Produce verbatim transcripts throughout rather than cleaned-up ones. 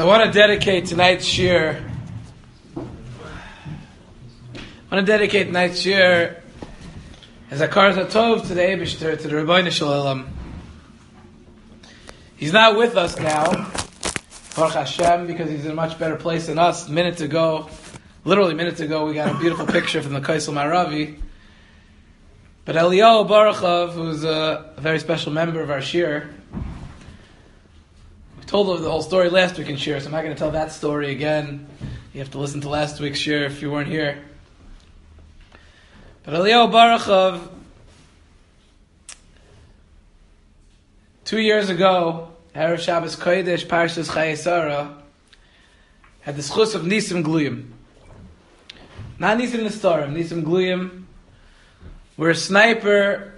want to dedicate tonight's shir. I want to dedicate tonight's shir as a Hakar Tov to the Eibishter, to the Rebbeinu Shalom. He's not with us now, Baruch Hashem, because he's in a much better place than us. Minutes ago, literally minutes ago, we got a beautiful picture from the Kaisel Maravi. But Eliyahu Baruchov, who's a, a very special member of our shir, we told the whole story last week in shir, so I'm not going to tell that story again. You have to listen to last week's shir if you weren't here. But Eliyahu Baruchov, two years ago, Erev Shabbos Kodesh, Parshas Chayei Sarah, had the schus of Nisim Gluyim. Not Nisim Nestorim, Nisim Gluyim, where a sniper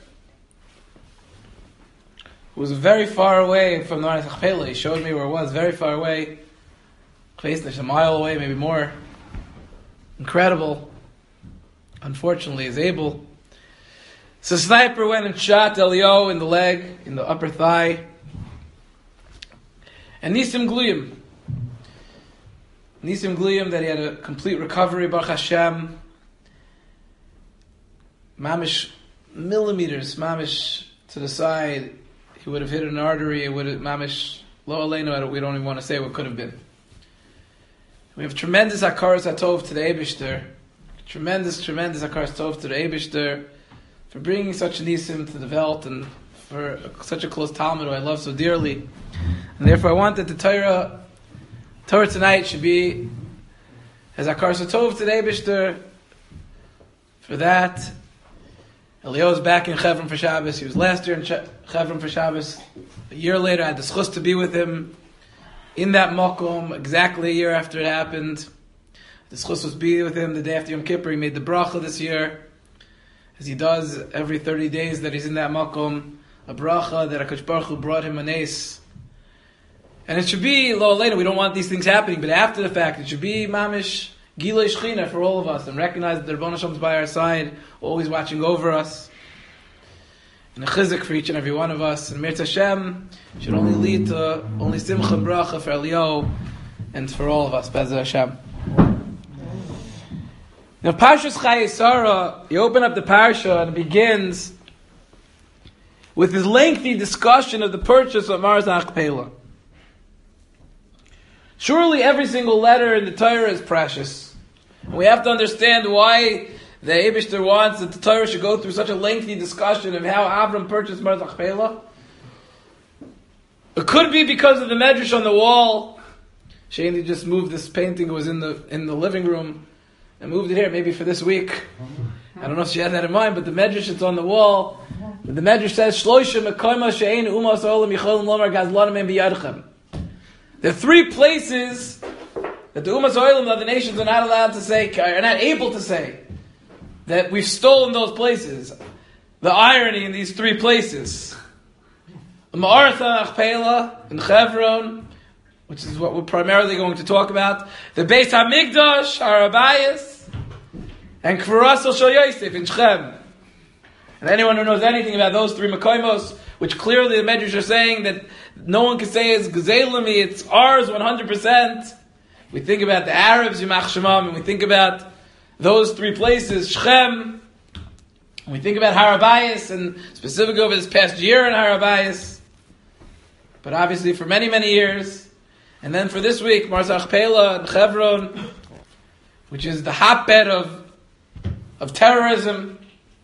who was very far away from the Maris Achpela, he showed me where it was, very far away, a mile away, maybe more. Incredible. Unfortunately, is able. So the sniper went and shot Eliyahu in the leg, in the upper thigh. And Nisim Gluyim. Nisim Gluyim, that he had a complete recovery, Baruch Hashem. Mamish millimeters, mamish to the side. He would have hit an artery, it would have, mamish, lo aleinu, we don't even want to say what could have been. We have tremendous Hakaras Hatov to the Eibishter. Tremendous, tremendous Hakaras Tov to the Eibishter for bringing such a nisim to the Welt and for such a close Talmud who I love so dearly. And therefore I want that the Torah, Torah tonight should be as Hakaras Tov to the Eibishter. For that, Eliyahu is back in Chevron for Shabbos. He was last year in Chevron for Shabbos. A year later I had the schus to be with him in that makom, exactly a year after it happened. The schus was be with him the day after Yom Kippur. He made the bracha this year, as he does every thirty days that he's in that makom, a bracha that HaKadosh Baruch Hu brought him a nes. And it should be, lo aleinu, we don't want these things happening, but after the fact, it should be mamish gilui shechina for all of us, and recognize that the Rebbeinu Shalom is by our side, always watching over us. And a chizuk for each and every one of us. And Mirz Hashem should only lead to only simcha and bracha for Eliyahu and for all of us. Be'ez Hashem. Now, Parshas Chayei Sarah, you open up the parsha and it begins with this lengthy discussion of the purchase of Maris Achpelah. Surely every single letter in the Torah is precious. And we have to understand why the Eibishter wants that the Torah should go through such a lengthy discussion of how Avram purchased Maris Achpelah. It could be because of the medrash on the wall. Shani just moved this painting, it was in the in the living room, and moved it here, maybe for this week. I don't know if she had that in mind, but the medrash that's on the wall, the medrash says, Shloisha Mekoima She'ein Umas Olam Yicholim Lomar Gazlanim En Biyadchem. There are three places that the Umas Olam, the nations, are not allowed to say, are not able to say, that we've stolen those places. The irony in these three places. Ma'aratha Achpelah in Chevron, which is what we're primarily going to talk about. The Beis HaMikdash, Harabayas, and Kvarasel Shal Yosef in Shechem. And anyone who knows anything about those three Mekoimos, which clearly the Medrash are saying that no one can say is Gezelimi, it's ours one hundred percent. We think about the Arabs, Yimach Shemam, and we think about those three places, Shechem, and we think about Harabayas, and specifically over this past year in Harabayas, but obviously for many, many years. And then for this week, Maris Achpelah and Chevron, which is the hotbed of, of terrorism.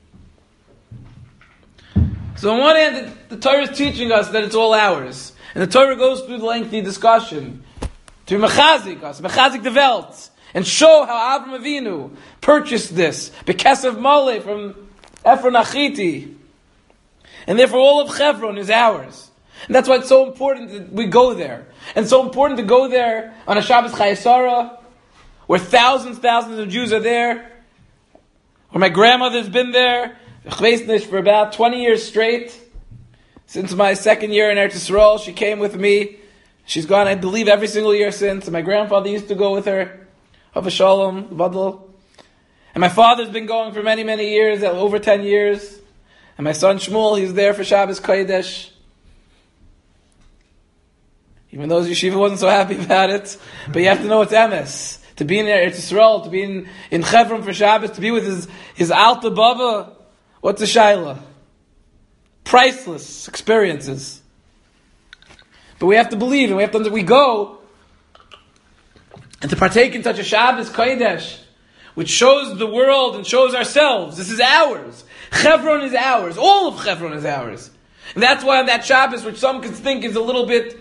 So on one hand, the, the Torah is teaching us that it's all ours. And the Torah goes through the lengthy discussion to mechazik us, mechazik the Welt, and show how Avraham Avinu purchased this, B'kesav Mole from Ephron Achiti. And therefore all of Chevron is ours. And that's why it's so important that we go there. And it's so important to go there on a Shabbos Chayei Sarah, where thousands, thousands of Jews are there, where my grandmother's been there, for about twenty years straight. Since my second year in Eretz Yisrael, she came with me. She's gone, I believe, every single year since. And my grandfather used to go with her. Hava Shalom, Vadl. And my father's been going for many, many years, over ten years. And my son Shmuel, he's there for Shabbos Kodesh. Even though Yeshiva wasn't so happy about it, but you have to know it's emes. To be in Eretz Yisrael, to be in, in Chevron for Shabbos, to be with his, his Alta Bava, what's a Shaila? Priceless experiences. But we have to believe, and we have to, we go, and to partake in such a Shabbos Kodesh, which shows the world and shows ourselves, this is ours. Chevron is ours. All of Chevron is ours. And that's why on that Shabbos, which some could think is a little bit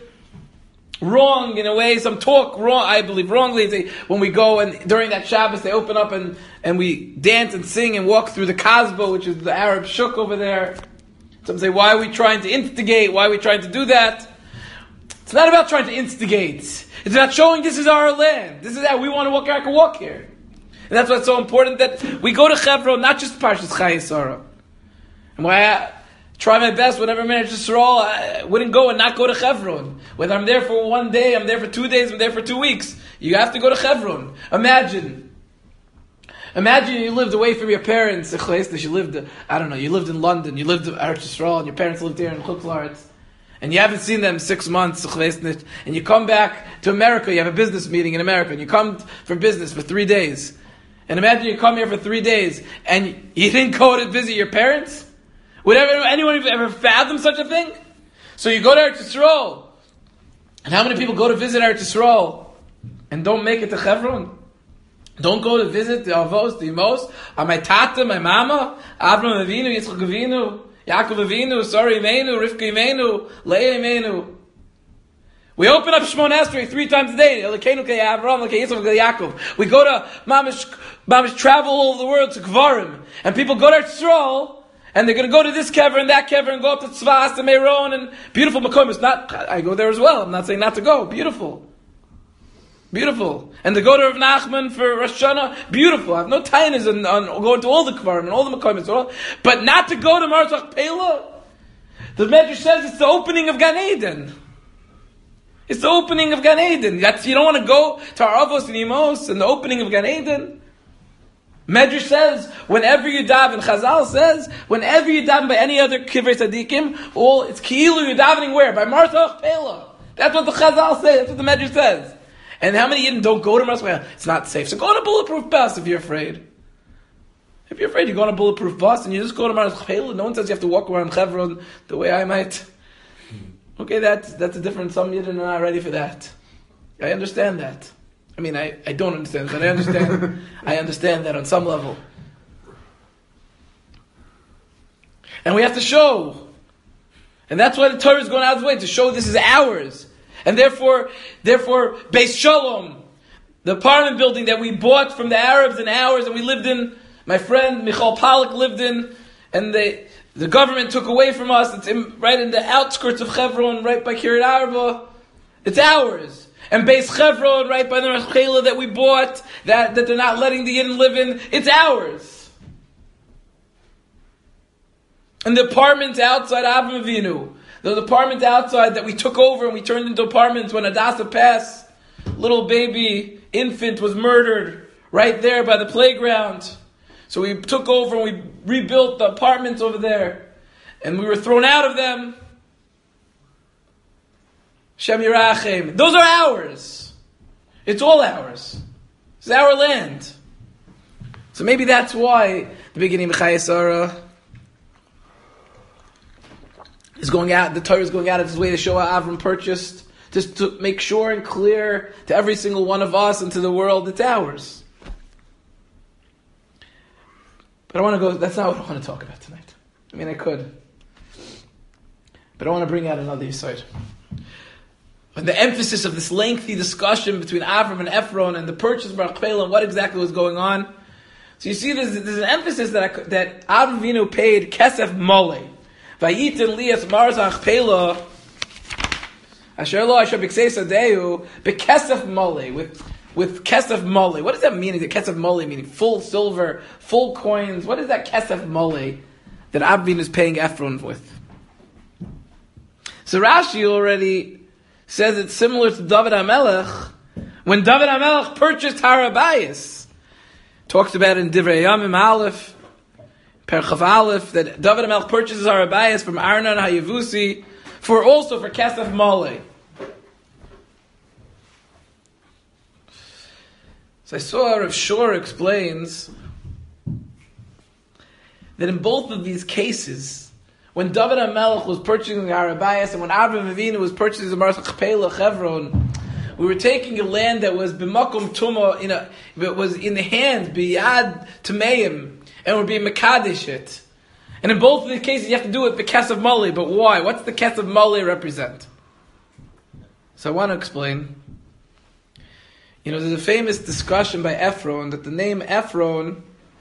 wrong in a way, some talk wrong, I believe wrongly, they, when we go and during that Shabbos they open up and, and we dance and sing and walk through the Kasbah, which is the Arab shuk over there. Some say, why are we trying to instigate? Why are we trying to do that? It's not about trying to instigate. It's about showing this is our land. This is how we want to walk here, I can walk here. And that's why it's so important that we go to Chevron, not just Parshas Chayei Sarah. And why I try my best whenever I'm in Eretz Yisrael, I wouldn't go and not go to Chevron. Whether I'm there for one day, I'm there for two days, I'm there for two weeks. You have to go to Chevron. Imagine. Imagine you lived away from your parents. You lived, I don't know, you lived in London, you lived in Eretz Yisrael, and your parents lived here in Chutz La'aretz. And you haven't seen them six months, and you come back to America, you have a business meeting in America, and you come for business for three days. And imagine you come here for three days, and you didn't go to visit your parents? Would ever, anyone ever fathom such a thing? So you go to Eretz Yisrael, and how many people go to visit Eretz Yisrael and don't make it to Chevron? Don't go to visit the Avos, the Imos, my tata, my mama, Avraham Avinu, Yitzchak Avinu, Yaakov Avinu, Sarah Imenu, Rivka Imenu, Leah Imenu. We open up Shemona Esrei three times a day. Elokeinu kei Avraham, Elokeinu Yitzchak, Yaakov. We go to Mamish, Mamish travel all over the world to Kvarim, and people go to Eretz Yisrael, and they're going to go to this kever and that kever and go up to Tzvas and Meron and beautiful Makom. It's not, I go there as well. I'm not saying not to go. Beautiful. Beautiful. And to go to Rav Nachman for Rosh Hashanah, beautiful. I have no tainas on, on going to all the Kvarim and all the Makom. But not to go to Marzach Pela. The Medrash says it's the opening of Gan Eden. It's the opening of Gan Eden. That's, you don't want to go to our Avos and Imos and the opening of Gan Eden. Medrash says, whenever you daven, Chazal says, whenever you daven by any other kivrei tzaddikim, all it's ki'ilu you're davening where? By Marzach Pela. That's what the Chazal says. That's what the Medrash says. And how many Yidden don't go to Marzach Pela? It's not safe. So go on a bulletproof bus if you're afraid. If you're afraid, you go on a bulletproof bus and you just go to Marzach Pela. No one says you have to walk around Chevron the way I might. Okay, that's that's a different. Some Yidden are not ready for that. I understand that. I mean, I, I don't understand, but I understand. I understand that on some level. And we have to show. And that's why the Torah is going out of its way, to show this is ours. And therefore, therefore, Beis Shalom, the apartment building that we bought from the Arabs and ours, and we lived in, my friend Michal Pollack lived in, and they, the government took away from us. It's in, right in the outskirts of Hebron, right by Kiryat Arba. It's ours. And Beis Chevron, right by the Rashchela that we bought, that, that they're not letting the Yidden live in, it's ours. And the apartments outside Avraham Avinu, the apartments outside that we took over and we turned into apartments when Hadassah passed, little baby infant was murdered right there by the playground. So we took over and we rebuilt the apartments over there. And we were thrown out of them. Shem Yerachem. Those are ours. It's all ours. It's our land. So maybe that's why the beginning of Chayei Sarah is going out, the Torah is going out of its way to show how Avram purchased, just to make sure and clear to every single one of us and to the world, it's ours. But I want to go, that's not what I want to talk about tonight. I mean, I could. But I want to bring out another side. And the emphasis of this lengthy discussion between Avram and Ephron and the purchase of Baruch Pela and what exactly was going on. So you see, there's, there's an emphasis that I, that Avram Avinu paid Kesef Mole. Vayitin Lias Marzach Pela Asher Lo Asher B'Ksei Sadeu B'Kesef Mole, with with Kesef Mole. What does that mean? Is it Kesef Mole meaning full silver, full coins? What is that Kesef Mole that Avram is paying Ephron with? So Rashi already says it's similar to David HaMelech. When David HaMelech purchased Har HaBayis, talks about in Divrei Yamim Aleph, Perchav Aleph, that David HaMelech purchases Har HaBayis from Arnon HaYevusi for also for Kesef Mole. So I saw Rav Shor explains that in both of these cases, when David HaMelech was purchasing the Arabayas and when Avraham Avinu was purchasing the Marzah Chpela Chevron, we were taking a land that was b'makom tuma, in a, it was in the hands b'yad tameim, and we're being mekadesh it. And in both of these cases, you have to do it b'kesef mali. But why? What's the kesef mali represent? So I want to explain. You know, there's a famous discussion by Ephron that the name Ephron,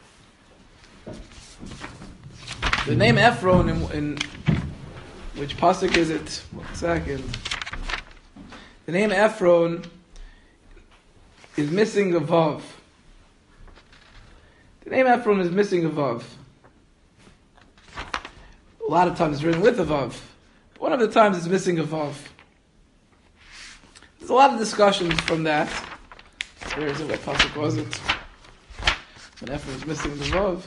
the name Ephron in, in which pasuk is it? One second. The name Ephron is missing a vav. The name Ephron is missing a vav. A lot of times it's written with a vav. But one of the times it's missing a vav. There's a lot of discussions from that. Where is it? What pasuk was it? When Ephron is missing the vav.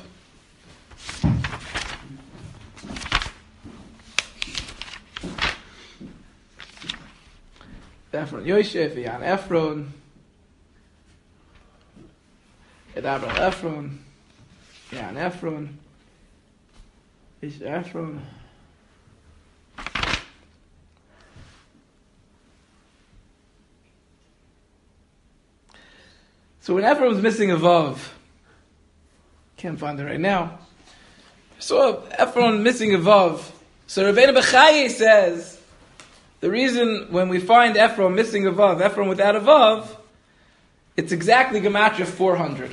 Ephron Yosef, Yan Ephron, Edabra Ephron, Yan Ephron, Ish Ephron. So when Ephron was missing a vav, can't find it right now. So Ephron missing a vav. So Rabbeinu Bechaye says, the reason when we find Ephron missing a vav, Ephron without a vav, it's exactly gematria four hundred.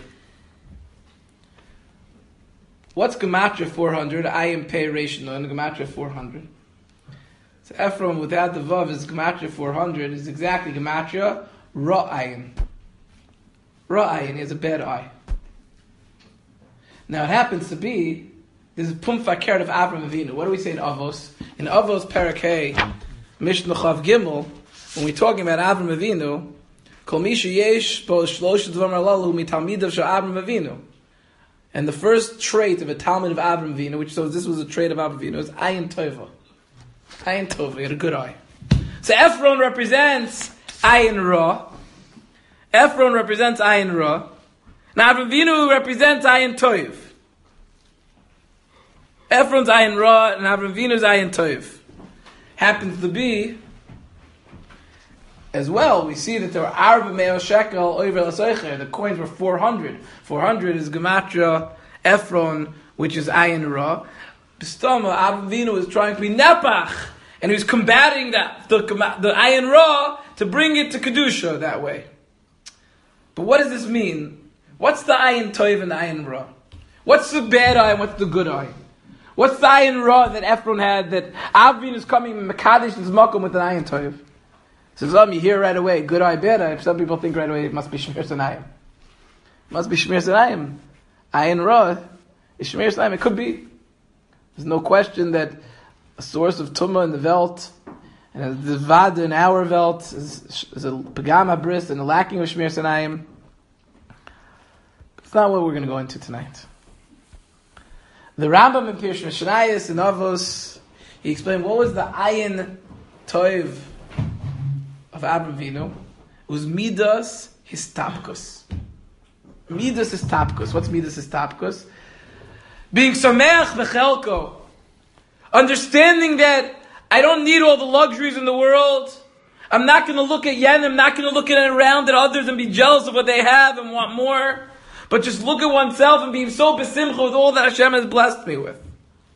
What's gematria four hundred? Ayin Pei Reish Nun, gematria four hundred. So Ephron without the vav is gematria four hundred, is exactly gematria Ra Ayin. Ra Ayin is a bad eye. Now it happens to be, this is Pum Fakert of Avraham Avinu. What do we say in Avos? In Avos Parakeh, Mishnah Chav Gimel, when we're talking about Avraham Avinu, Kol Misha Yesh Bo Shlosh Dvar Malalu Mitalmidav Shel Avraham Avinu. And the first trait of a Talmud of Avraham Avinu, which shows this was a trait of Avraham Avinu, is Ayin Tova. Ayin Tova, he had a good eye. So Ephron represents Ayin Ra. Ephron represents Ayin Ra. Now Avraham Avinu represents Ayin Tov. Ephron's Ayin Ra and Avraham Avinu's Ayin Tov. Happens to be, as well, we see that there were Arba Meo Shekel Oiver L'Soicher. The coins were four hundred. four hundred is Gematria Ephron, which is Ayin Ra. B'stama, Avraham Avinu was trying to be Nepach, and he was combating that, the, the Ayin Ra, to bring it to Kedusha that way. But what does this mean? What's the Ayin Tov and the Ayin Ra? What's the bad eye and what's the good eye? What's the Ayin Ra that Ephron had that Avin is coming Mekadesh is Makom with an Ayin Tov? So some you hear right away, good eye, bad eye. Some people think right away it must be Shmir Sanayim. It must be Shmir Sanayim. Ayin Ra is Shmir Sanayim. It could be. There's no question that a source of Tumah in the Welt and the Vada in our Welt is, is a Pagama Bris and a lacking of Shmir Sanayim. It's not what we're going to go into tonight. The Rambam in Pirush Mishnayos in Avos, he explained what was the Ayin Tov of Avraham Avinu. It was Midas Histapkus. Midas Histapkus. What's Midas Histapkus? Being Sameach Bechelko. Understanding that I don't need all the luxuries in the world. I'm not going to look at yen. I'm not going to look at around at others and be jealous of what they have and want more. But just look at oneself and be so besimcha with all that Hashem has blessed me with.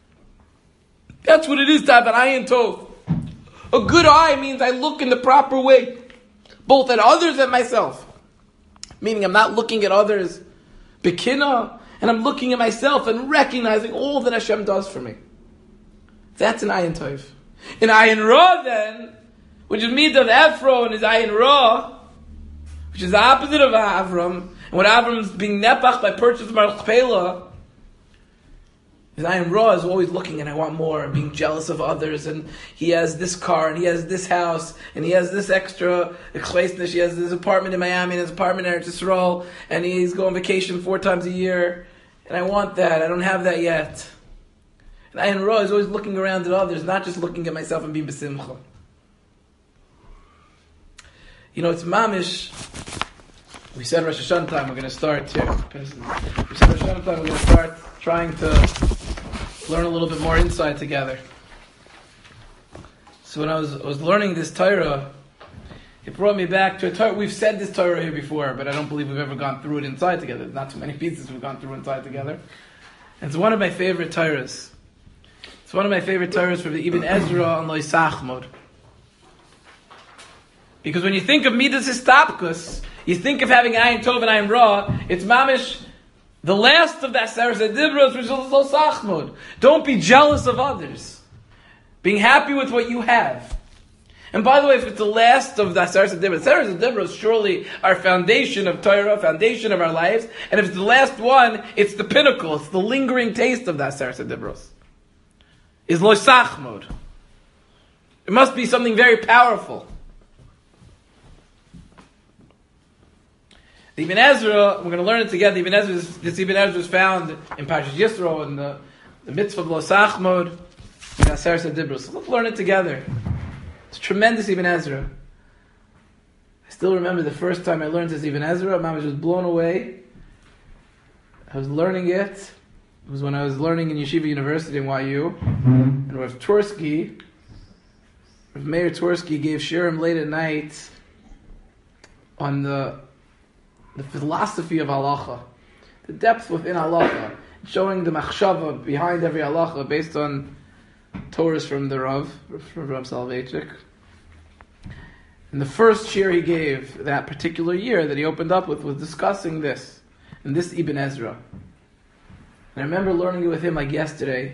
That's what it is to have an ayin tov. A good eye means I look in the proper way, both at others and myself. Meaning I'm not looking at others bekina, and I'm looking at myself and recognizing all that Hashem does for me. That's an ayin tov. In ayin ra then, which is midah of Ephron, is ayin ra, which is the opposite of Avram. And when Avram is being nepach by purchase of Marzah Chpela, his Ayin Ra is always looking and I want more, and being jealous of others, and he has this car, and he has this house, and he has this extra exleisnish, he has this apartment in Miami, and his apartment in Eretz Yisrael, and he's going on vacation four times a year, and I want that, I don't have that yet. And Ayin Ra is always looking around at others, not just looking at myself and being besimcha. You know, it's mamish. We said Rosh Hashanah time we're going to start here. We said Rosh Hashanah time we're going to start trying to learn a little bit more insight together. So when I was I was learning this Torah, it brought me back to a Torah. We've said this Torah here before, but I don't believe we've ever gone through it inside together. There's not too many pieces we've gone through inside together. And it's one of my favorite Torahs. It's one of my favorite Torahs for the Ibn Ezra on Lo Yisachmod. Because when you think of Midas Istapkus, you think of having Ayin Tov and Ayin Ra, it's mamish the last of the Aseret Dibros, which is Lo Yisachmod. Don't be jealous of others. Being happy with what you have. And by the way, if it's the last of the Aseret Dibros, Aseret Dibros surely our foundation of Torah, foundation of our lives, and if it's the last one, it's the pinnacle, it's the lingering taste of the Aseret Dibros. Is Lo Yisachmod. It must be something very powerful. The Ibn Ezra, we're going to learn it together. The Ibn Ezra, is, this Ibn Ezra is found in Parshas Yisro in the, the mitzvah of Lo Yisachmod, in Aseret Dibros. So let's learn it together. It's tremendous Ibn Ezra. I still remember the first time I learned this Ibn Ezra. I was just blown away. I was learning it. It was when I was learning in Yeshiva University in Y U. And Rav Tversky, Rav Meir Tversky gave shiurim late at night on the the philosophy of halacha, the depth within halacha, showing the machshava behind every halacha based on Torahs from the Rav, from Rav Soloveitchik. And the first shiur he gave that particular year that he opened up with was discussing this, and this Ibn Ezra. And I remember learning it with him like yesterday.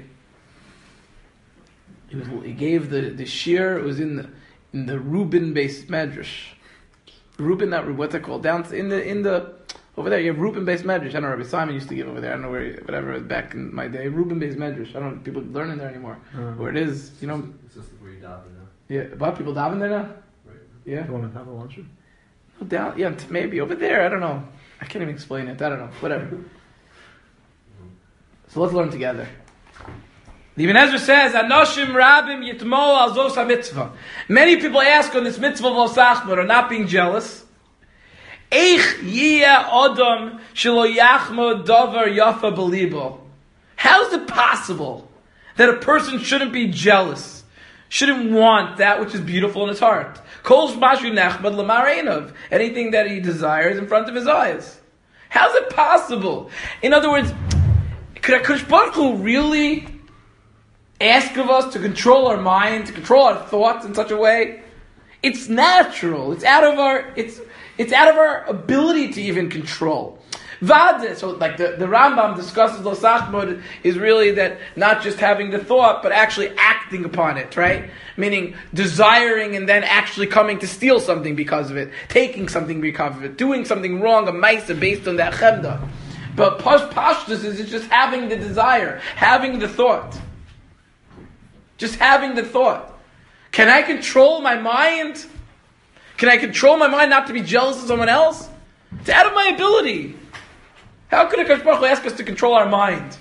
He, was, he gave the, the shiur, it was in the in the Reuben-based medrash. Reuben, not Reuben, what's it called? Down in the in the over there, you have Reuben-based medrash. I don't know, Rabbi Simon used to give over there. I don't know where, whatever, back in my day. Reuben-based medrash. I don't know if people learn in there anymore. Uh-huh. Where it is, you know. It's just where you daven now. Yeah, but people daven there now? Right. Yeah. You want to have a lunch? No, down, yeah, maybe. Over there, I don't know. I can't even explain it. I don't know. Whatever. Mm-hmm. So let's learn together. The Ibn Ezra says, Anoshim Rabim Yitmo Al Zos HaMitzvah. Many people ask on this mitzvah of Lo Yisachmod, are not being jealous. Eich Yiyeh Odom Shelo Yachmod Davar Yafa Belibo. How is it possible that a person shouldn't be jealous, shouldn't want that which is beautiful in his heart? Kol Shmashu Nechmad L'mar Einav. Anything that he desires in front of his eyes. How is it possible? In other words, could HaKadosh Baruch Hu really ask of us to control our mind, to control our thoughts in such a way? It's natural. It's out of our it's it's out of our ability to even control. Vade, so like the, the Rambam discusses Lo Yisachmod is really that not just having the thought, but actually acting upon it, right? Meaning desiring and then actually coming to steal something because of it, taking something because of it, doing something wrong, a maisa based on that chemda. But pash pashtus is it's just having the desire, having the thought. Just having the thought. Can I control my mind? Can I control my mind not to be jealous of someone else? It's out of my ability. How could HaKadosh Baruch Hu ask us to control our mind?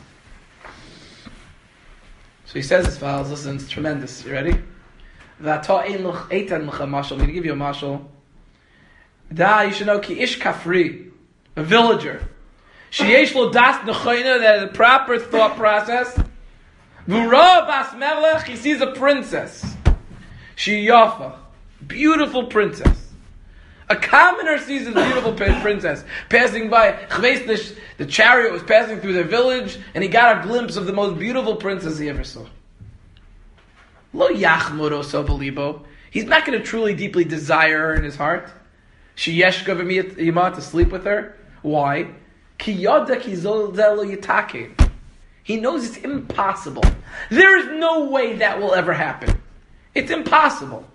So he says as follows. Listen, it's tremendous. You ready? I'm going to give you a mashal. Da, you should know, ki ish kafri, a villager. Sheyesh lo das nechoina, that is a proper thought process. V'ra bas melech, he sees a princess. She yafa, beautiful princess. A commoner sees a beautiful princess passing by. The chariot was passing through their village, and he got a glimpse of the most beautiful princess he ever saw. Lo yachmod oso b'libo. He's not going to truly, deeply desire her in his heart. She yeshka v'miyat to sleep with her. Why? Ki yoda ki zol zelo yitake. He knows it's impossible. There is no way that will ever happen. It's impossible.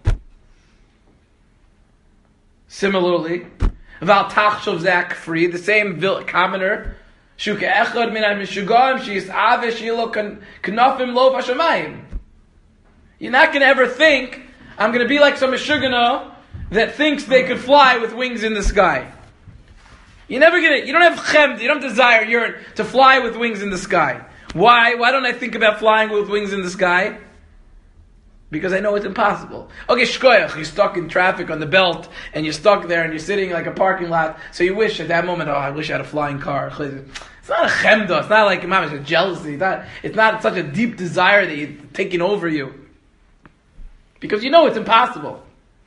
Similarly, Val Tachshov Zak free, the same commoner, Shuka Echad min HaMishugam, she is Ave Shilo Knafim Lo Vashamayim. You're not going to ever think, I'm going to be like some Mishugano that thinks they could fly with wings in the sky. You're never going to, you don't have chemd, you don't desire yearn to fly with wings in the sky. Why? Why don't I think about flying with wings in the sky? Because I know it's impossible. Okay, shkoyach, you're stuck in traffic on the belt, and you're stuck there, and you're sitting like a parking lot, so you wish at that moment, oh, I wish I had a flying car. It's not a chemda, it's not like, imam, it's a jealousy, it's not, it's not such a deep desire that you're taking over you. Because you know it's impossible.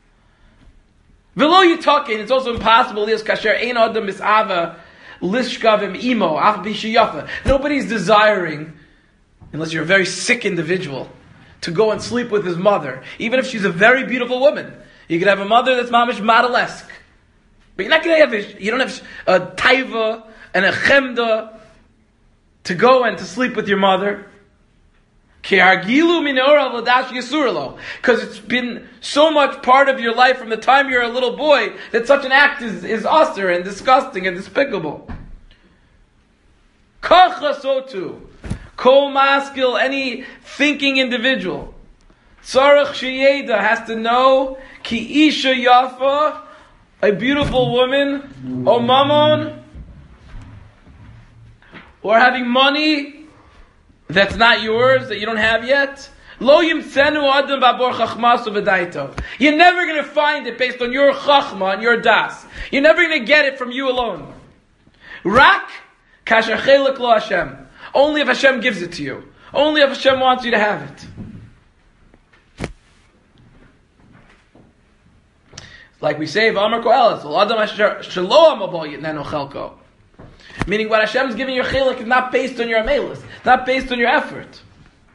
V'lo yitakin, it's also impossible, lias kasher ein adam mis'ava, lishkavim imo, af bishiyafa. Nobody's desiring, unless you're a very sick individual, to go and sleep with his mother, even if she's a very beautiful woman. You could have a mother that's mamish modelesk, but you're not going to have a, you don't have a taiva and a chemda to go and to sleep with your mother. Because it's been so much part of your life from the time you're a little boy that such an act is, is austere and disgusting and despicable. Kacha so too. Kol maskil, any thinking individual, tzarech sheyeda, has to know ki isha yafa, a beautiful woman, or mammon, or having money that's not yours, that you don't have yet. Lo yimtzenu adam babor chachmasu v'daito. You're never going to find it based on your chachma and your das. You're never going to get it from you alone. Rak kasher chelek lo Hashem. Only if Hashem gives it to you. Only if Hashem wants you to have it. Like we say, V'amar Koheles, meaning what Hashem's giving you chilek is not based on your amelis, not based on your effort.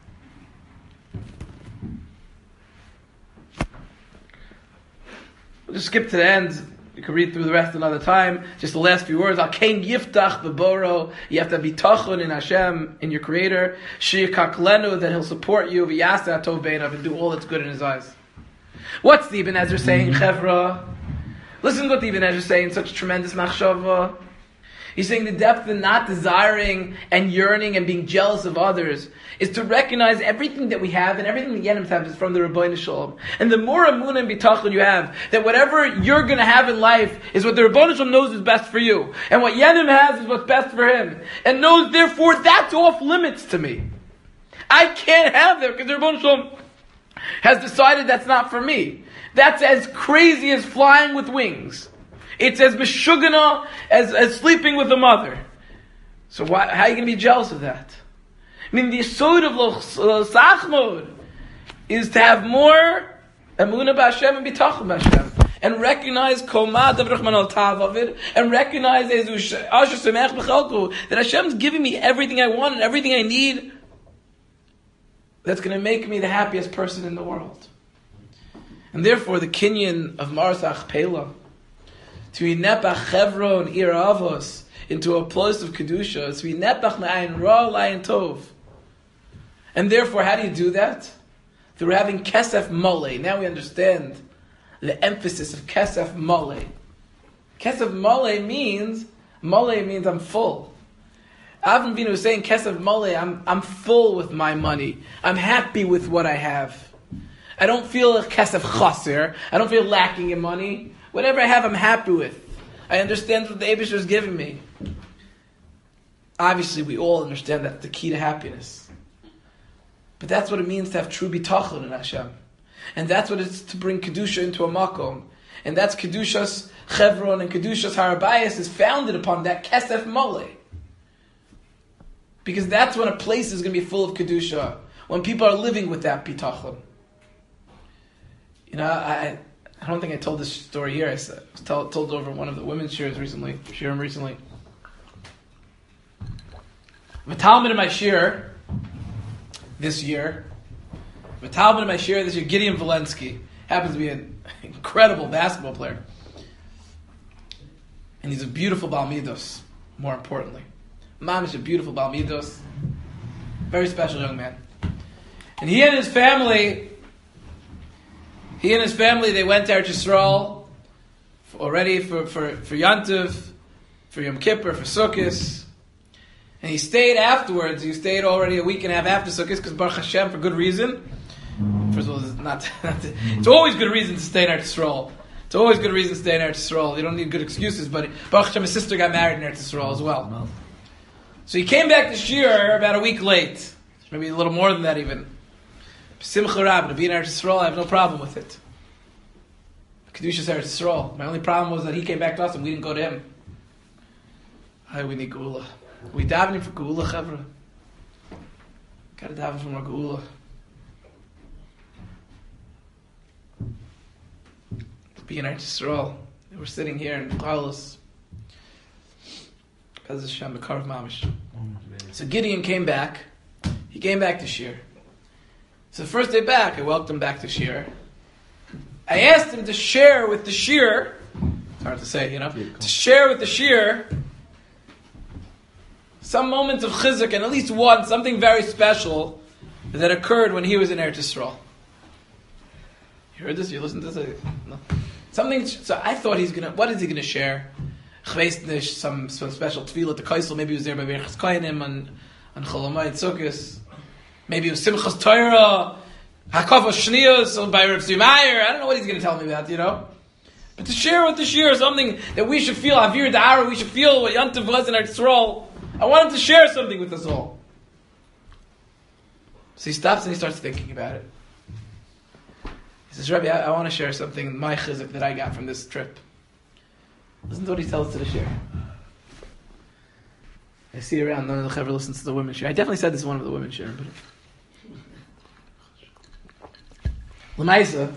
We'll just skip to the end. You can read through the rest another time. Just the last few words. Al kain yiftach v'boro. You have to be tachon in Hashem, in your Creator. Sheyikaklenu, that He'll support you. V'yasa atov beinav, and do all that's good in His eyes. What's the Ibn Ezra saying, Chevra? Listen to what the Ibn Ezra is saying. Such tremendous machshava. He's saying the depth in not desiring and yearning and being jealous of others is to recognize everything that we have and everything the Yenim have is from the Rabbeinu Shalom. And the more amunah and bitachon you have, that whatever you're going to have in life is what the Rabbeinu Shalom knows is best for you. And what Yenim has is what's best for him. And knows, therefore, that's off limits to me. I can't have that because the Rabbeinu Shalom has decided that's not for me. That's as crazy as flying with wings. It's as meshugana as, as sleeping with a mother. So why, how are you going to be jealous of that? I mean, the yesod of lo sachmod is to have more emunah b'Hashem and bitachon b'Hashem, and recognize komad avrachman al tav of it, and recognize that Hashem's giving me everything I want and everything I need. That's going to make me the happiest person in the world. And therefore, the kinyan of Marzach Pela, to be nepach chevron ir avos, into a place of kedusha, to be nepach me'ayin ra l'ayin tov. And therefore, how do you do that? Through having kesef mole. Now we understand the emphasis of kesef mole. Kesef mole means, mole means I'm full. Avram Avinu was saying, kesef mole, I'm, I'm full with my money. I'm happy with what I have. I don't feel kesef chaser. I don't feel lacking in money. Whatever I have, I'm happy with. I understand what the Eibusher is giving me. Obviously, we all understand that's the key to happiness. But that's what it means to have true bitachon in Hashem. And that's what it's to bring Kedusha into a makom. And that's Kedushas Chevron and Kedushas Har Habayis is founded upon that kesef mole. Because that's when a place is going to be full of Kedusha. When people are living with that bitachon. You know, I... I don't think I told this story here. I was told, told over one of the women's shiurs recently, shiurim recently. I'm a Talmud in my shiur this year. I'm a Talmud in my shiur this year. Gideon Valensky happens to be an incredible basketball player, and he's a beautiful Bal Midos. More importantly, Mom is a beautiful Bal Midos, very special young man, and he and his family. He and his family, they went to Eretz Yisrael already for, for, for Yantiv, for Yom Kippur, for Sukkot. And he stayed afterwards. He stayed already a week and a half after Sukkot because Baruch Hashem, for good reason. First of all, it's, not, it's always good reason to stay in Eretz Yisrael. It's always good reason to stay in Eretz Yisrael. You don't need good excuses, but Baruch Hashem, his sister got married in Eretz Yisrael as well. So he came back to Shir about a week late. Maybe a little more than that even. Simcha Rab, to be in Eretz Yisrael, I have no problem with it. Kedushas Eretz Yisrael. My only problem was that he came back to us and we didn't go to him. Hi, we need Geula. We davening for Geula, Chavra. Gotta daven for more Geula. Be in Eretz Yisrael. We're sitting here in Chalos. Bez Hashem, Bekarv Mamish. So Gideon came back. He came back to Shir. So the first day back, I welcomed him back to Shir. I asked him to share with the Shir. It's hard to say, you know. To share with the Shir some moments of chizuk, and at least one, something very special that occurred when he was in Eretz Yisrael. You heard this? You listened to this? No. Something. So I thought he's gonna. What is he gonna share? Chveistnish, some some special tefillah to Kaisel. Maybe he was there by Berachas Kohanim on on Cholamayit Sukkos. Maybe it was Simchas Torah, Hakavos Shniyos by Reb Zvi Meyer. I don't know what he's gonna tell me about, you know. But to share with the Shir something that we should feel Avir Da'ara, we should feel what Yom Tov was in Eretz Yisrael. I want him to share something with us all. So he stops and he starts thinking about it. He says, Rabbi, I, I want to share something, my chizuk that I got from this trip. Listen to what he tells to the shir. I see around, none of the chaver listens to the women's shir. I definitely said this is one of the women's shir. But L'maisa,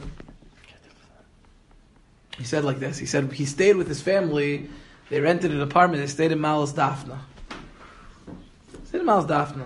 he said like this. He said he stayed with his family. They rented an apartment. They stayed in Malas Dafna. Stayed in Malas Dafna.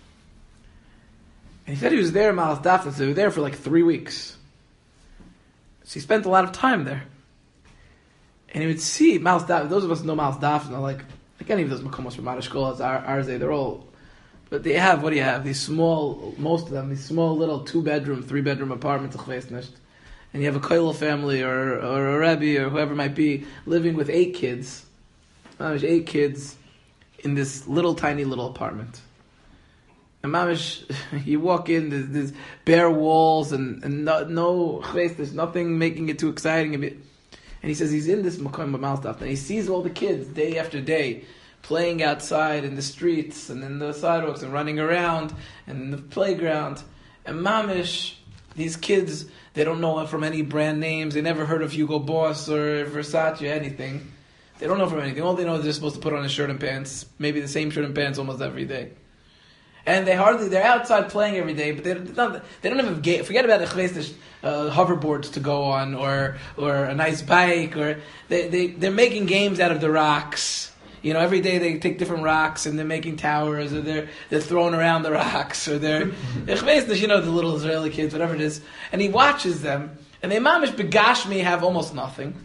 And he said he was there in Malas Dafna. So they were there for like three weeks. So he spent a lot of time there. And he would see Malas Dafna. Those of us who know Malas Dafna, like, like any of those makomos from Arashkolas, Arze, they're all, but they have, what do you have? These small, most of them, these small little two-bedroom, three-bedroom apartments, and you have a koilel family or, or a rebbe or whoever it might be living with eight kids. Mamish, eight kids in this little, tiny little apartment. And Mamish, you walk in, there's, there's bare walls and, and no, no, there's nothing making it too exciting. And he says he's in this Makom B'Mal stuff, and he sees all the kids day after day playing outside in the streets and in the sidewalks and running around and in the playground. And Mamish, these kids, they don't know from any brand names. They never heard of Hugo Boss or Versace or anything. They don't know from anything. All they know is they're supposed to put on a shirt and pants, maybe the same shirt and pants almost every day. And they hardly, they're outside playing every day, but they don't, they don't have a game. Forget about the uh, hoverboards to go on, or or a nice bike, or they, they, they're making games out of the rocks. You know, every day they take different rocks and they're making towers, or they're they're throwing around the rocks, or they're, you know, the little Israeli kids, whatever it is. And he watches them, and they mamish begashmi have almost nothing.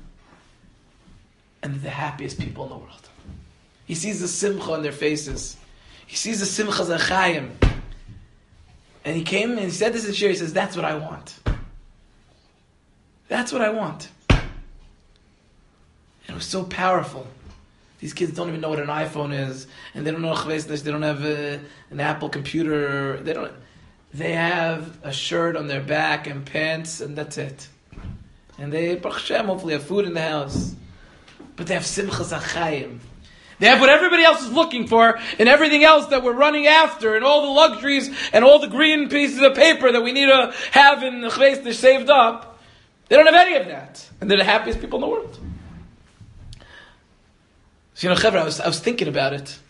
And they're the happiest people in the world. He sees the simcha on their faces. He sees the simcha zachayim. And he came and he said this in shir, he says, that's what I want. That's what I want. And it was so powerful. These kids don't even know what an iPhone is, and they don't know chvesnish, they don't have a, an Apple computer, they don't, they have a shirt on their back and pants, and that's it. And they, Baruch Hashem, hopefully have food in the house. But they have simcha zachayim. They have what everybody else is looking for, and everything else that we're running after, and all the luxuries, and all the green pieces of paper that we need to have in the chvesnish saved up. They don't have any of that. And they're the happiest people in the world. So, you know, Chevra, I was, I was thinking about it.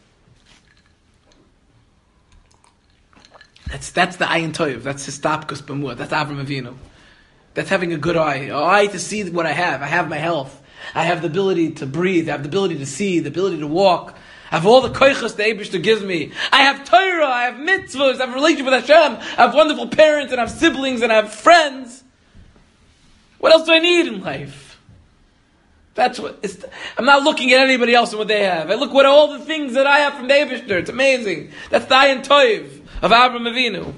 That's that's the ayin toiv. That's the stapkus b'muah. That's Avram Avinu. That's having a good eye. An eye to see what I have. I have my health. I have the ability to breathe. I have the ability to see. The ability to walk. I have all the koichas the Eibishter gives me. I have Torah. I have mitzvahs. I have a relationship with Hashem. I have wonderful parents, and I have siblings, and I have friends. What else do I need in life? That's what it's, I'm not looking at anybody else and what they have. I look at all the things that I have from the Eibishter. It's amazing. That's the ayin toiv of Avram Avinu.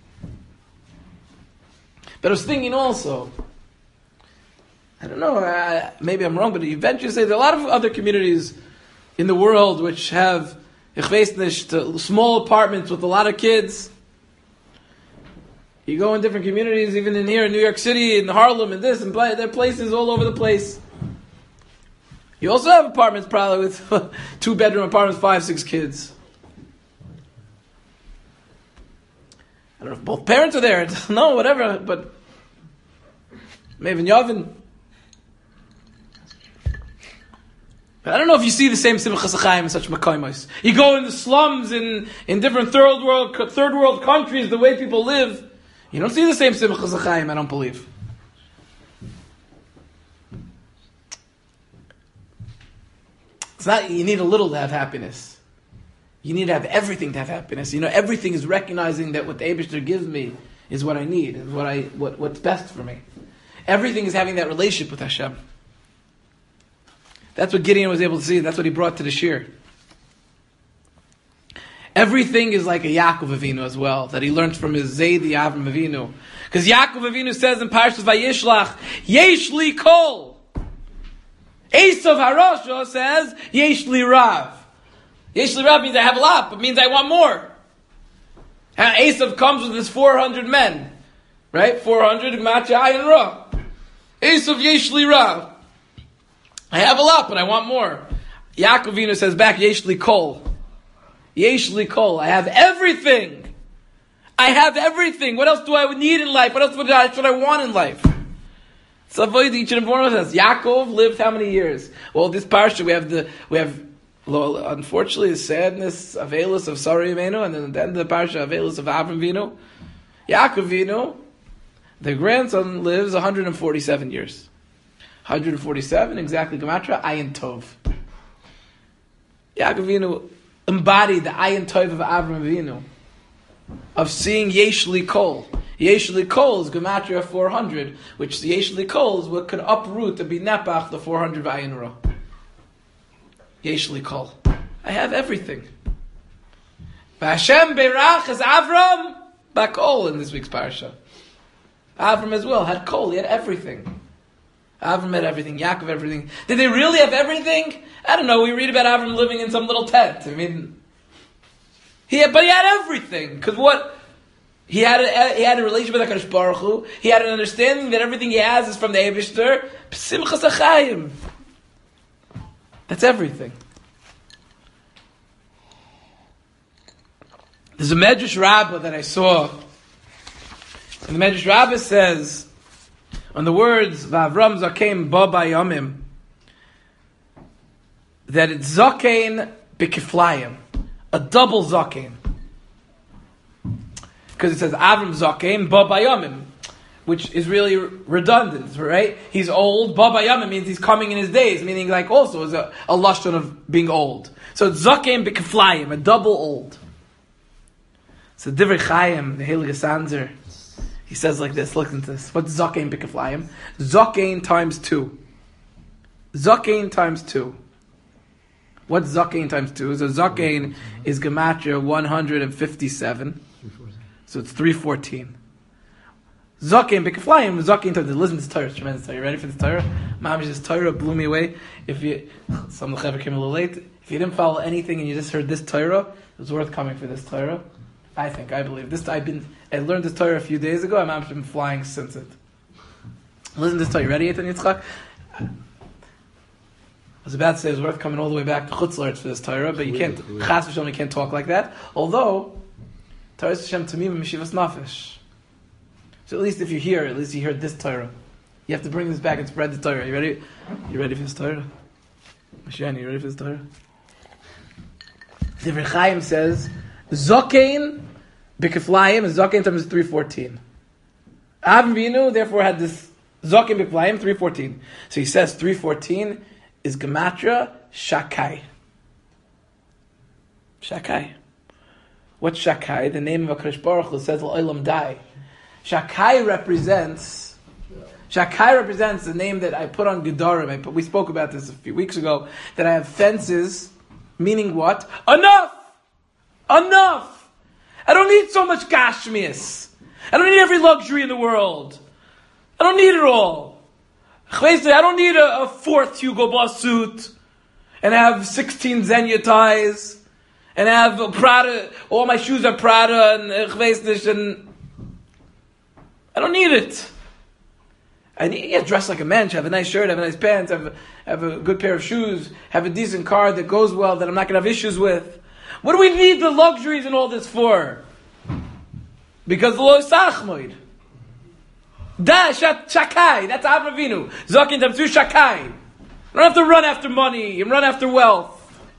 But I was thinking also, I don't know, uh, maybe I'm wrong, but eventually say there are a lot of other communities in the world which have small apartments with a lot of kids. You go in different communities, even in here in New York City, in Harlem, and this, and there are places all over the place. You also have apartments probably with two bedroom apartments, five, six kids. I don't know if both parents are there. No, whatever. But maybe Yavin. I don't know if you see the same Simchas Chaim in such Makayimos. You go in the slums in, in different third world third world countries, the way people live, you don't see the same Simchas Chaim, I don't believe. It's not, you need a little to have happiness. You need to have everything to have happiness. You know, everything is recognizing that what the Eibishter gives me is what I need, is what I what, what's best for me. Everything is having that relationship with Hashem. That's what Gideon was able to see. That's what he brought to the shir. Everything is like a Yaakov Avinu as well, that he learned from his Zaydi Avram Avinu. Because Yaakov Avinu says in Parshas Vayishlach, Yesh li kol. Esav Harosha says, Yesh li rav. Yesh li rav means I have a lot, but means I want more. And Esav comes with his four hundred men. Right? four hundred, Matcha Ayin Ra. Esav Yesh li rav. I have a lot, but I want more. Yaakov Avinu says back, Yesh li kol. Yesh li kol. I have everything. I have everything. What else do I need in life? What else would I, should I want in life? So each and every one of us. Yaakov lived how many years? Well, this parsha we have the we have unfortunately the sadness of Avelus of Sarah Avinu, and then at the end of the parsha Avelus of Avram Avinu. Yaakov Avinu, the grandson, lives one hundred forty-seven years. one hundred forty-seven, exactly, Gematra, Ayin Tov. Yaakov Avinu embodied the Ayin Tov of Avram Avinu, of seeing Yesh li kol. Yesh li kol is Gematria four hundred, which the Yesh li kol is what could uproot to be nepach the four hundred Ayin Ra. Yesh li kol. I have everything. Hashem berach is Avram bakol in this week's parasha. Avram as well had kol, he had everything. Avram had everything, Yaakov everything. Did they really have everything? I don't know, we read about Avram living in some little tent. I mean, he had, but he had everything. Because what? He had a, he had a relationship with HaKadosh Baruch Hu. He had an understanding that everything he has is from the Eibishter. Simchas HaChaim. That's everything. There's a Medrash Rabbah that I saw. And the Medrash Rabbah says, on the words V'Avram Zakein Ba Bayamim, that it's Zakein B'Kiflayim, a double Zakein. Because it says Avram Zakein Ba Bayamim, which is really redundant, right? He's old. Ba Bayamim means he's coming in his days, meaning like also is a, a lashon of being old. So it's Zakein B'Kiflayim, a double old. So Divrei Chaim, the Heilige Sanzer, he says like this, listen to this. What's Zakein B'Kiflayim? Zakein times two. Zakein times two. What's Zakein times two? So Zakein is Gematria one hundred fifty-seven. So it's three fourteen. Zakein B'Kiflayim, Zakein times two. Listen to this Torah, it's tremendous Torah. You ready for this Torah? Mamish, this Torah blew me away. If you, some of the Chaver came a little late. If you didn't follow anything and you just heard this Torah, it was worth coming for this Torah. I think, I believe. This I've been I learned this Torah a few days ago, and I've been flying since it. Listen to this Torah. You ready, Eitan Yitzchak? I was about to say it was worth coming all the way back to Chutz La'aretz for this Torah, but you can't, Chas v'Shalom, you can't talk like that. Although, Torah Hashem Tamim Meshivas Nafesh. So at least if you're here, at least you heard this Torah. You have to bring this back and spread the Torah. You ready? You ready for this Torah? Mashiach, you ready for this Torah? Divrei Chaim says, Zakein B'Kiflayim, and Zakein times three fourteen. Avram Avinu therefore had this Zakein B'Kiflayim three fourteen. So he says three fourteen is Gematria Shakai. Shakai. What's Shakai? The name of HaKadosh Baruch Hu says L'olam Dai. Shakai represents Shakai represents the name that I put on Gedarim. I put, we spoke about this a few weeks ago. That I have fences, meaning what? Enough! Enough! I don't need so much gashmias. I don't need every luxury in the world. I don't need it all. I don't need a, a fourth Hugo Boss suit and have sixteen Xenia ties and have a Prada. All my shoes are Prada and and I don't need it. I need to get dressed like a man, have a nice shirt, have a nice pants, have a, have a good pair of shoes, have a decent car that goes well, that I'm not going to have issues with. What do we need the luxuries and all this for? Because lo sachmoid. Da shat shakai. That's Avraham Avinu. Zakin tamtzu shakai. You don't have to run after money. You run after wealth.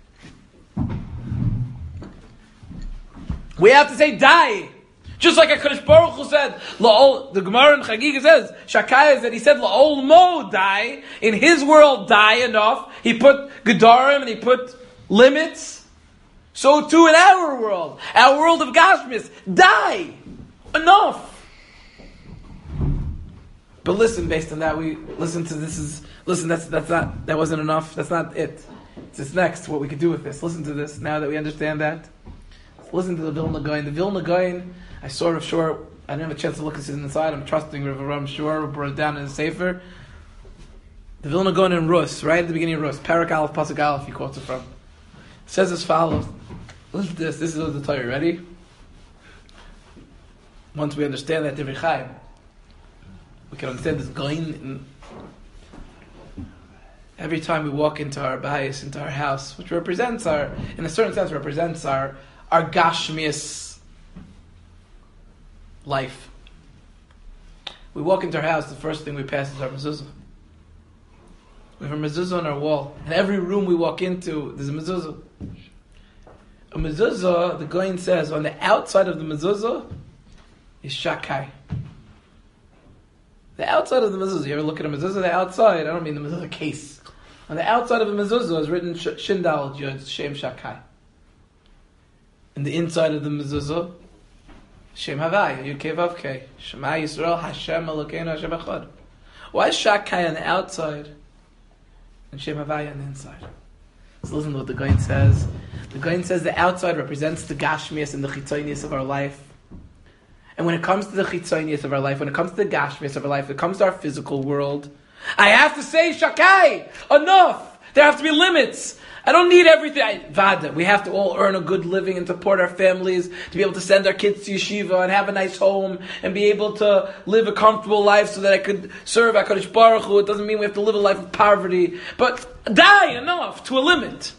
We have to say die. Just like HaKadosh Baruch Hu said, La'ol, the Gemara in Chagiga says, Shakai is that he said, La'ol mo die. In his world, die enough. He put Gedarim and he put limits. So too in our world, our world of Gashmis, die enough. But listen, based on that, we listen to this is listen. That's that's not that wasn't enough. That's not it. It's this next what we could do with this. Listen to this now that we understand that. Listen to the Vilna Gaon. The Vilna Gaon, I sort of sure I didn't have a chance to look at this inside. I'm trusting Rav Aram Shur brought it down in the Sefer. The Vilna Gaon in Rus, right at the beginning of Rus, Parak Aleph Pasuk Aleph, he quotes it from. It says as follows. Listen to this. This is the Torah. Ready? Once we understand that Divrei Chaim, we can understand this Gaon. Every time we walk into our bayis, into our house, which represents our, in a certain sense, represents our our Gashmias life. We walk into our house, the first thing we pass is our mezuzah. We have a mezuzah on our wall. In every room we walk into, there's a mezuzah. A mezuzah, the Goyin says, on the outside of the mezuzah is shakai. The outside of the mezuzah, you ever look at a mezuzah, the outside, I don't mean the mezuzah case. On the outside of the mezuzah is written Shindal Yud Shem Shakai. And the inside of the mezuzah, Shem Havai, Yud Kei Vav Kei, Shema Yisrael, Hashem Elokeinu Hashem Echad. Why is Shakai on the outside and Shem Havai on the inside? So listen to what the Goyin says. The Goyin says the outside represents the Gashmias and the Chitzonius of our life. And when it comes to the Chitzonius of our life, when it comes to the Gashmias of our life, when it comes to our physical world, I have to say Shakai, enough. There have to be limits. I don't need everything. I, Vada, we have to all earn a good living and support our families, to be able to send our kids to yeshiva and have a nice home and be able to live a comfortable life so that I could serve HaKadosh Baruch Hu. It doesn't mean we have to live a life of poverty, but die enough to a limit.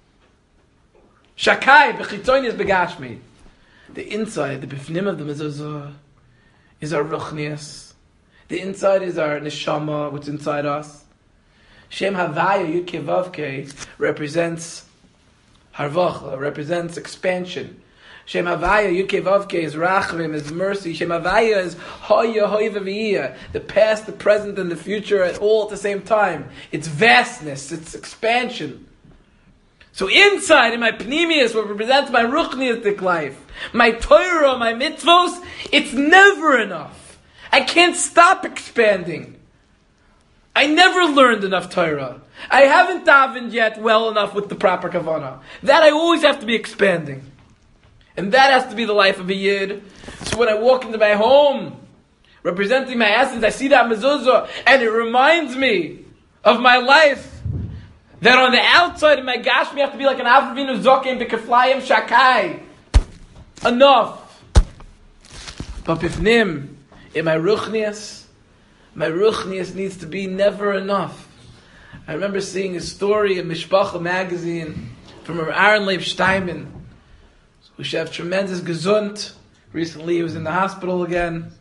Shakai, b'chitonius begashmi. The inside, the bifnim of the mezuzah, is our ruchnias. The inside is our neshama, what's inside us. Shem Havaya Yud Kei Vav Kei represents harvacha, represents expansion. Shem Havaya Yud Kei Vav Kei is rachmim, is mercy. Shem Havaya is hoya hoya v'viyah, the past, the present, and the future at all at the same time. It's vastness, it's expansion. So inside, in my pnimius, what represents my ruchniistic life, my Torah, my mitzvos, it's never enough. I can't stop expanding. I never learned enough Torah. I haven't davened yet well enough with the proper kavanah. That I always have to be expanding. And that has to be the life of a Yid. So when I walk into my home, representing my essence, I see that mezuzah, and it reminds me of my life. That on the outside of my gashmi, I have to be like an Avraham Avinu zokim b'keflayim shakai. Enough. But bifnim, in my ruchnias, my ruchnias needs to be never enough. I remember seeing a story in Mishpacha magazine from Aaron Leib Steinman, who should have tremendous gesund. Recently he was in the hospital again.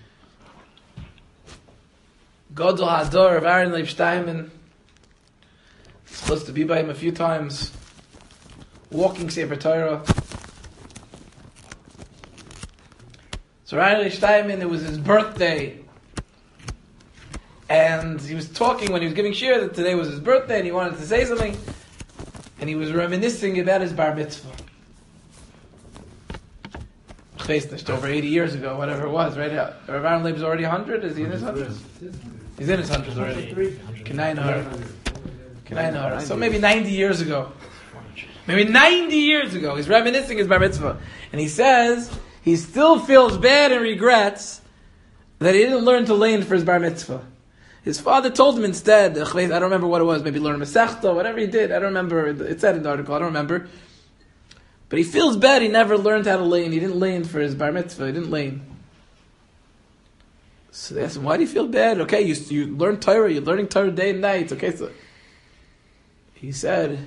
Gadol Hador of Aaron Leib Steinman. Supposed to be by him a few times. Walking Sefer Torah. So Aaron Leib Steinman, it was his birthday. And he was talking when he was giving shir that today was his birthday and he wanted to say something. And he was reminiscing about his bar mitzvah. Over eighty years ago, whatever it was, right? Rav Aaron Leib's already one hundred? Is he in his hundreds? He's in his hundreds already. So maybe ninety years ago. Maybe ninety years ago, he's reminiscing his bar mitzvah. And he says he still feels bad and regrets that he didn't learn to lane for his bar mitzvah. His father told him instead, I don't remember what it was, maybe learn Masechta, whatever he did, I don't remember, it said in the article, I don't remember. But he feels bad, he never learned how to lane, he didn't lane for his bar mitzvah, he didn't lane. So they asked him, why do you feel bad? Okay, you, you learn Torah, you're learning Torah day and night, okay, so... He said,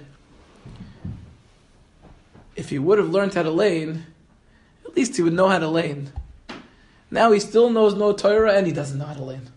if he would have learned how to lane, at least he would know how to lane. Now he still knows no Torah and he doesn't know how to learn.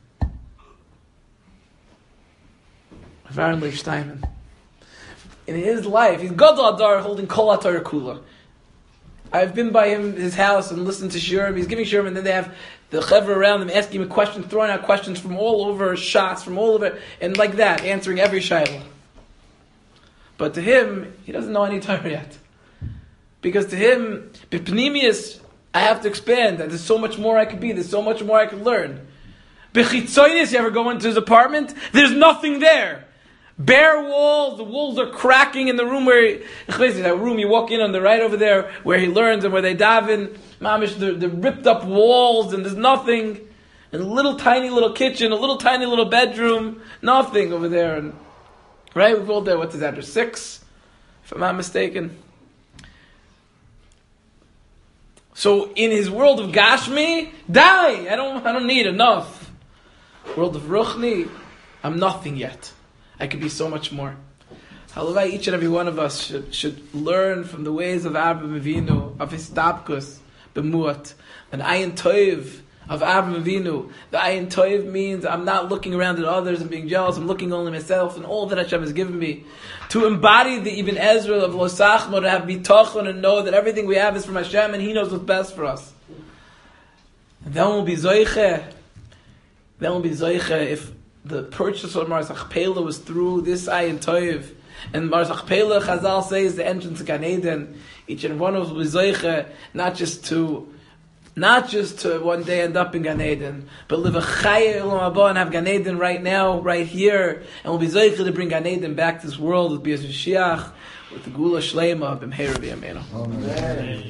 Varan Leif Steinman. In his life, he's Gadol Adar holding Kol HaTorah Kula. I've been by him, his house, and listened to Shurim. He's giving Shurim, and then they have the Chevra around him asking him questions, throwing out questions from all over, shots from all over, and like that, answering every shayla. But to him, he doesn't know any Torah yet. Because to him, B'Pnimius, I have to expand. There's so much more I could be. There's so much more I could learn. B'Chitzonis, you ever go into his apartment? There's nothing there. Bare walls, the walls are cracking in the room where he, that room you walk in on the right over there where he learns and where they daven, mamish, the, the ripped up walls and there's nothing, and a little tiny little kitchen, a little tiny little bedroom, nothing over there. And right, we've all there, what's his address? Six, if I'm not mistaken. So in his world of Gashmi, die! I don't I don't need enough. World of Ruchni, I'm nothing yet. I could be so much more. Halavai, each and every one of us should, should learn from the ways of Avraham Avinu, of his Dabkus, B'muat, an Ayin Toiv of Avraham Avinu. The Ayin Toiv means I'm not looking around at others and being jealous, I'm looking only at myself and all that Hashem has given me. To embody the Ibn Ezra of Lo Sachmo, to have bitachon and know that everything we have is from Hashem and He knows what's best for us. And then we'll be Zoiche. Then we'll be Zoiche if the purchase of Mar Zachpela was through this Ayin Toiv. And Mar Zachpela, Chazal says, the entrance to Gan Eden. Each and one of us will be Zoiche, not just to Not just to one day end up in Gan Eden, but live a Chaya Olam Haba and have Gan Eden right now, right here, and we'll be Zoiche to bring Gan Eden back to this world with B'Yaz Mashiach, with the Gula Shleima, B'Mheira B'Yameinu. Amen.